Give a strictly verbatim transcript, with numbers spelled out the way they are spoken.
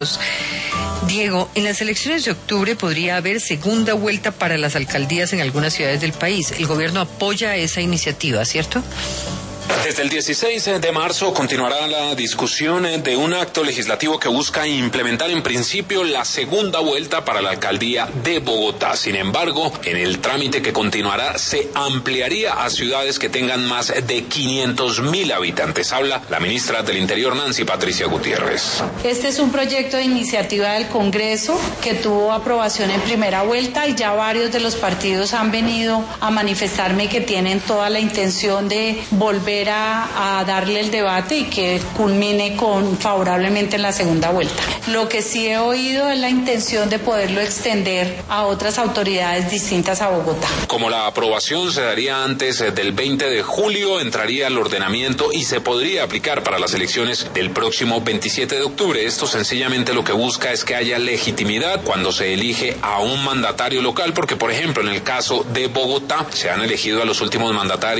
Diego, en las elecciones de octubre podría haber segunda vuelta para las alcaldías en algunas ciudades del país. El gobierno apoya esa iniciativa, ¿cierto? Desde el dieciséis de marzo continuará la discusión de un acto legislativo que busca implementar en principio la segunda vuelta para la alcaldía de Bogotá. Sin embargo, en el trámite que continuará se ampliaría a ciudades que tengan más de quinientos mil habitantes. Habla la ministra del Interior, Nancy Patricia Gutiérrez. Este es un proyecto de iniciativa del Congreso que tuvo aprobación en primera vuelta y ya varios de los partidos han venido a manifestarme que tienen toda la intención de volver A, a darle el debate y que culmine con favorablemente en la segunda vuelta. Lo que sí he oído es la intención de poderlo extender a otras autoridades distintas a Bogotá. Como la aprobación se daría antes del veinte de julio, entraría al ordenamiento y se podría aplicar para las elecciones del próximo veintisiete de octubre. Esto sencillamente lo que busca es que haya legitimidad cuando se elige a un mandatario local, porque por ejemplo en el caso de Bogotá se han elegido a los últimos mandatarios